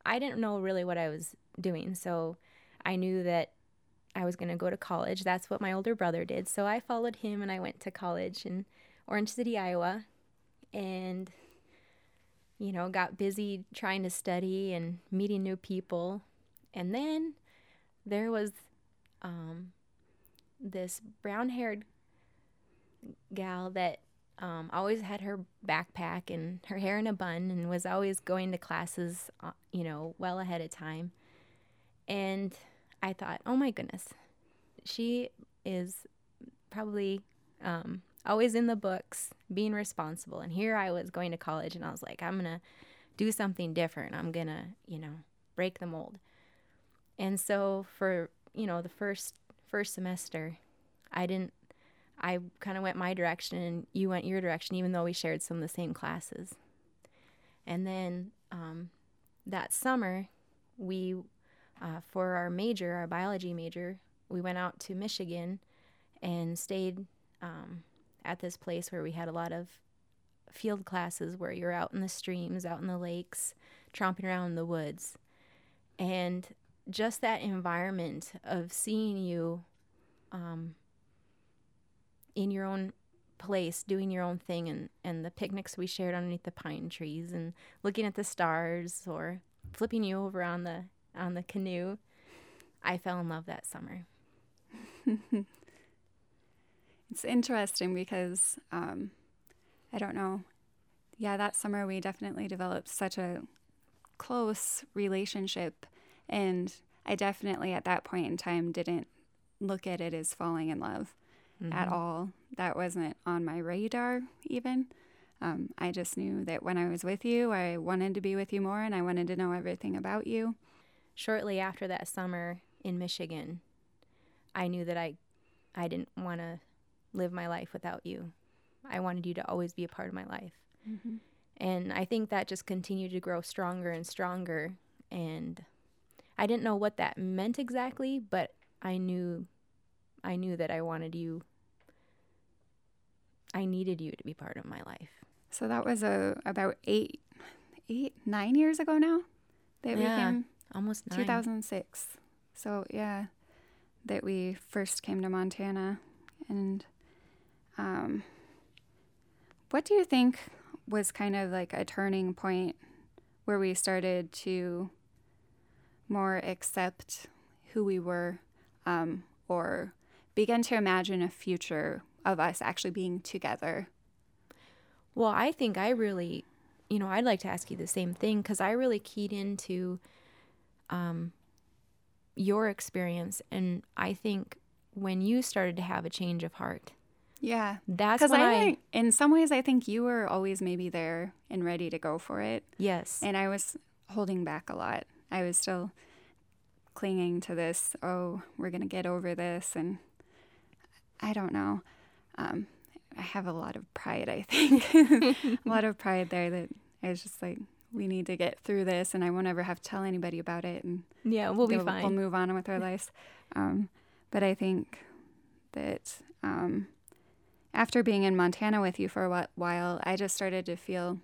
I didn't know really what I was doing. So I knew that I was going to go to college. That's what my older brother did. So I followed him and I went to college in Orange City, Iowa, and, got busy trying to study and meeting new people. And then there was this brown haired gal that always had her backpack and her hair in a bun and was always going to classes, well ahead of time. And I thought, oh my goodness, she is probably always in the books, being responsible. And here I was going to college, and I was like, I'm going to do something different. I'm going to, break the mold. And so for, the first semester, I kind of went my direction and you went your direction, even though we shared some of the same classes. And then that summer, we, for our major, our biology major, we went out to Michigan and stayed at this place where we had a lot of field classes where you're out in the streams, out in the lakes, tromping around in the woods. And just that environment of seeing you in your own place, doing your own thing, and the picnics we shared underneath the pine trees and looking at the stars or flipping you over on the canoe, I fell in love that summer. It's interesting because, I don't know. Yeah, that summer we definitely developed such a close relationship. And I definitely at that point in time didn't look at it as falling in love at all. That wasn't on my radar even. I just knew that when I was with you, I wanted to be with you more and I wanted to know everything about you. Shortly after that summer in Michigan, I knew that I didn't want to live my life without you. I wanted you to always be a part of my life. Mm-hmm. And I think that just continued to grow stronger and stronger. And I didn't know what that meant exactly, but I knew that I wanted you. I needed you to be part of my life. So that was about 9 years ago now that we came. Almost 9. 2006. So yeah, that we first came to Montana. And what do you think was kind of like a turning point where we started to more accept who we were, or begin to imagine a future of us actually being together? Well, I think I really, I'd like to ask you the same thing because I really keyed into your experience. And I think when you started to have a change of heart. Yeah. That's when I think, in some ways, I think you were always maybe there and ready to go for it. Yes. And I was holding back a lot. I was still clinging to this, oh, we're going to get over this. And I don't know. I have a lot of pride, I think. A lot of pride there that I was just like, we need to get through this and I won't ever have to tell anybody about it. And yeah, we'll be fine. We'll move on with our lives. But I think that after being in Montana with you for a while, I just started to feel,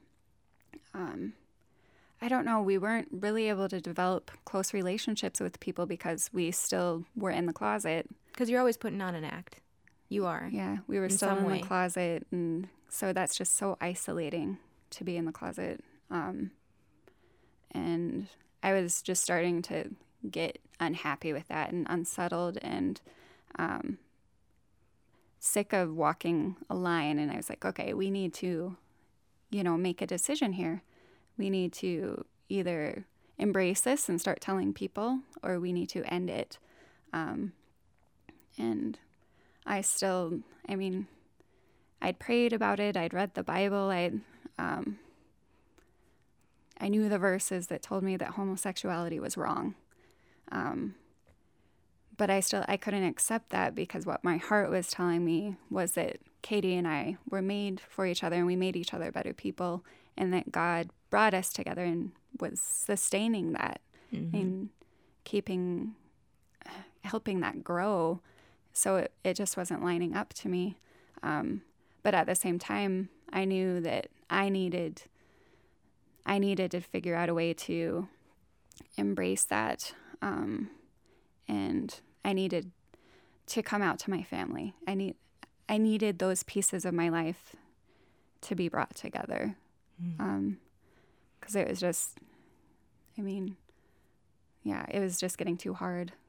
I don't know, we weren't really able to develop close relationships with people because we still were in the closet. Because you're always putting on an act. You are. Yeah, we were still in the closet. And so that's just so isolating to be in the closet. And I was just starting to get unhappy with that and unsettled and sick of walking a line. And I was like, okay, we need to, make a decision here. We need to either embrace this and start telling people, or we need to end it. And I'd prayed about it. I'd read the Bible. I knew the verses that told me that homosexuality was wrong. But I couldn't accept that because what my heart was telling me was that Katie and I were made for each other and we made each other better people, and that God brought us together and was sustaining that and helping that grow. So it just wasn't lining up to me. But at the same time, I knew that I needed to figure out a way to embrace that. And I needed to come out to my family. I needed those pieces of my life to be brought together. Because it was just, I mean, yeah, it was just getting too hard